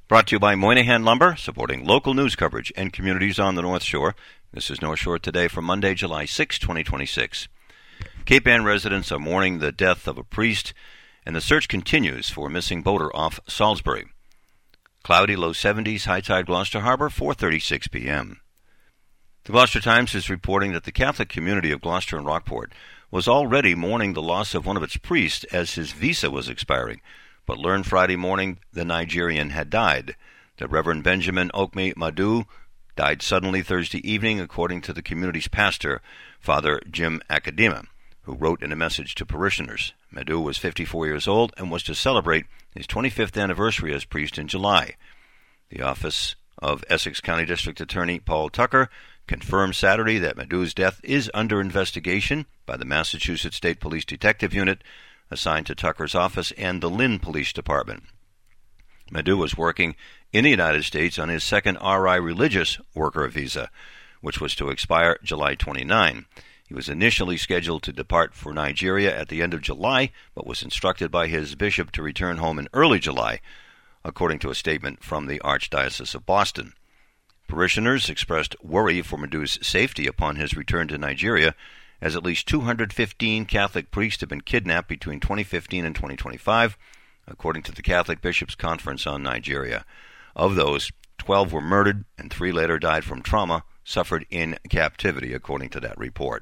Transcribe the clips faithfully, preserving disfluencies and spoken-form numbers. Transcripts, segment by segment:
Brought to you by Moynihan Lumber, supporting local news coverage and communities on the North Shore. This is North Shore Today for Monday, July sixth, twenty twenty-six. Cape Ann residents are mourning the death of a priest, and the search continues for a missing boater off Salisbury. Cloudy, low seventies, high tide Gloucester Harbor, four thirty-six p.m. The Gloucester Times is reporting that the Catholic community of Gloucester and Rockport was already mourning the loss of one of its priests as his visa was expiring, but learned Friday morning the Nigerian had died. The Reverend Benjamin Okme Madu died suddenly Thursday evening, according to the community's pastor, Father Jim Akadema, who wrote in a message to parishioners. Madu was fifty-four years old and was to celebrate his twenty-fifth anniversary as priest in July. The office of Essex County District Attorney Paul Tucker confirmed Saturday that Madu's death is under investigation by the Massachusetts State Police Detective Unit, assigned to Tucker's office and the Lynn Police Department. Madu was working in the United States on his second R I religious worker visa, which was to expire July twenty-ninth. He was initially scheduled to depart for Nigeria at the end of July, but was instructed by his bishop to return home in early July, according to a statement from the Archdiocese of Boston. Parishioners expressed worry for Madu's safety upon his return to Nigeria, as at least two hundred fifteen Catholic priests have been kidnapped between twenty fifteen and twenty twenty-five, according to the Catholic Bishops' Conference on Nigeria. Of those, twelve were murdered and three later died from trauma suffered in captivity, according to that report.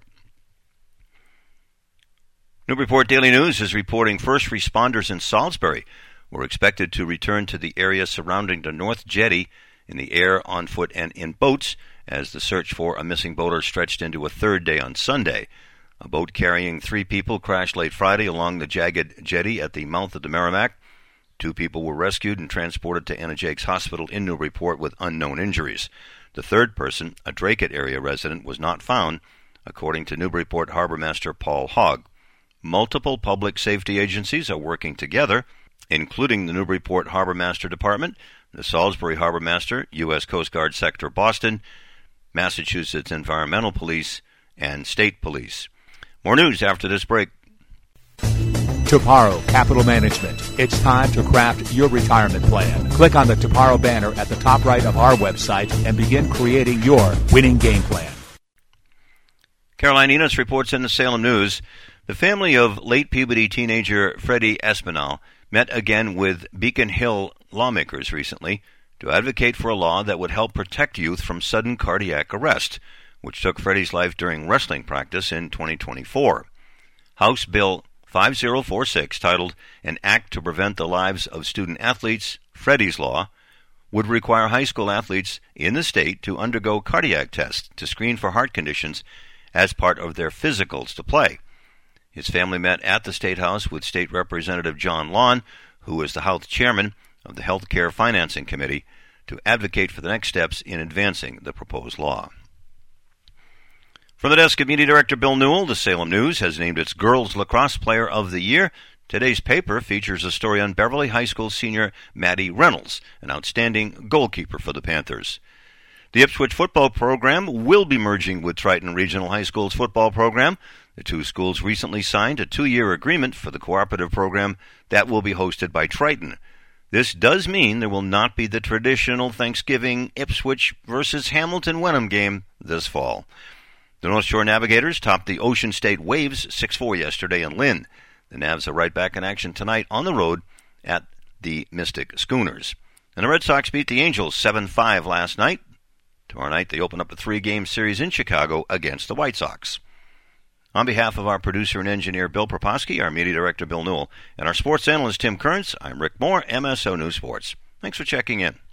Newburyport Daily News is reporting first responders in Salisbury were expected to return to the area surrounding the North Jetty in the air, on foot, and in boats, as the search for a missing boater stretched into a third day on Sunday. A boat carrying three people crashed late Friday along the jagged jetty at the mouth of the Merrimack. Two people were rescued and transported to Anna Jakes Hospital in Newburyport with unknown injuries. The third person, a Dracut area resident, was not found, according to Newburyport Harbor Master Paul Hogg. Multiple public safety agencies are working together, including the Newburyport Harbor Master Department, the Salisbury Harbor Master, U S Coast Guard Sector Boston, Massachusetts Environmental Police, and State Police. More news after this break. Toparo Capital Management. It's time to craft your retirement plan. Click on the Toparo banner at the top right of our website and begin creating your winning game plan. Caroline Enos reports in the Salem News. The family of late puberty teenager Freddie Espinal met again with Beacon Hill lawmakers recently to advocate for a law that would help protect youth from sudden cardiac arrest, which took Freddie's life during wrestling practice in twenty twenty-four. House Bill five oh four six, titled An Act to Prevent the Lives of Student Athletes, Freddie's Law, would require high school athletes in the state to undergo cardiac tests to screen for heart conditions as part of their physicals to play. His family met at the State House with State Representative John Lawn, who is the House Chairman of the Health Care Financing Committee, to advocate for the next steps in advancing the proposed law. From the desk of Media Director Bill Newell, the Salem News has named its Girls Lacrosse Player of the Year. Today's paper features a story on Beverly High School senior Maddie Reynolds, an outstanding goalkeeper for the Panthers. The Ipswich football program will be merging with Triton Regional High School's football program. The two schools recently signed a two-year agreement for the cooperative program that will be hosted by Triton. This does mean there will not be the traditional Thanksgiving Ipswich versus Hamilton Wenham game this fall. The North Shore Navigators topped the Ocean State Waves six four yesterday in Lynn. The Navs are right back in action tonight on the road at the Mystic Schooners. And the Red Sox beat the Angels seven five last night. Tomorrow night they open up a three-game series in Chicago against the White Sox. On behalf of our producer and engineer Bill Proposki, our media director Bill Newell, and our sports analyst Tim Kearns, I'm Rick Moore, M S O News Sports. Thanks for checking in.